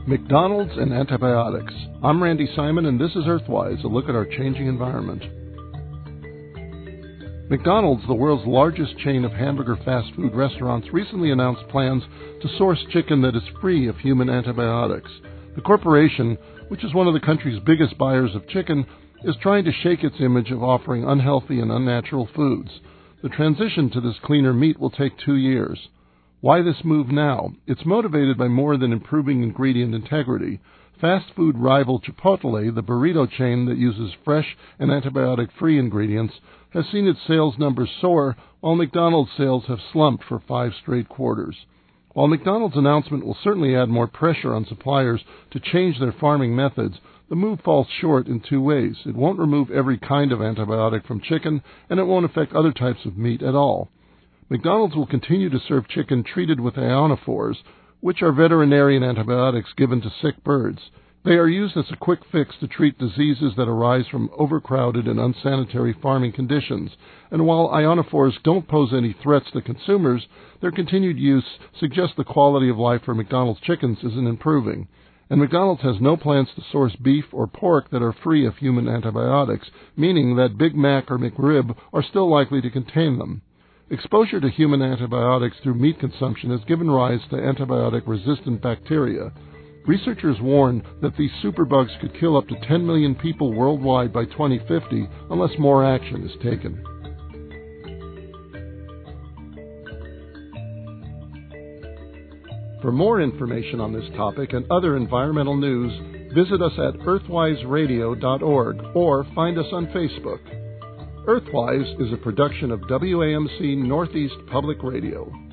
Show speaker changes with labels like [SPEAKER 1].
[SPEAKER 1] McDonald's and antibiotics. I'm Randy Simon, and this is Earthwise, a look at our changing environment. McDonald's, the world's largest chain of hamburger fast food restaurants, recently announced plans to source chicken that is free of human antibiotics. The corporation, which is one of the country's biggest buyers of chicken, is trying to shake its image of offering unhealthy and unnatural foods. The transition to this cleaner meat will take 2 years. Why this move now? It's motivated by more than improving ingredient integrity. Fast food rival Chipotle, the burrito chain that uses fresh and antibiotic-free ingredients, has seen its sales numbers soar, while McDonald's sales have slumped for 5 straight quarters. While McDonald's announcement will certainly add more pressure on suppliers to change their farming methods, the move falls short in 2 ways. It won't remove every kind of antibiotic from chicken, and it won't affect other types of meat at all. McDonald's will continue to serve chicken treated with ionophores, which are veterinarian antibiotics given to sick birds. They are used as a quick fix to treat diseases that arise from overcrowded and unsanitary farming conditions. And while ionophores don't pose any threats to consumers, their continued use suggests the quality of life for McDonald's chickens isn't improving. And McDonald's has no plans to source beef or pork that are free of human antibiotics, meaning that Big Mac or McRib are still likely to contain them. Exposure to human antibiotics through meat consumption has given rise to antibiotic-resistant bacteria. Researchers warn that these superbugs could kill up to 10 million people worldwide by 2050 unless more action is taken. For more information on this topic and other environmental news, visit us at earthwiseradio.org or find us on Facebook. Earthwise is a production of WAMC Northeast Public Radio.